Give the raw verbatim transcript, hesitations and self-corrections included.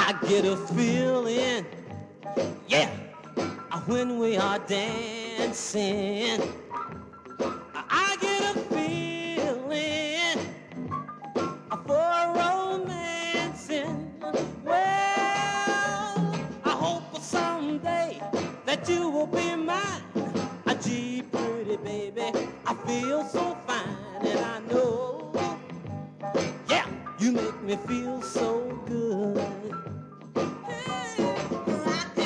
I get a feeling, yeah, when we are dancing. I get a feeling for romancing. Well, I hope someday that you will be mine. A gee, pretty baby, I feel so fine, and I know, yeah, you make me feel so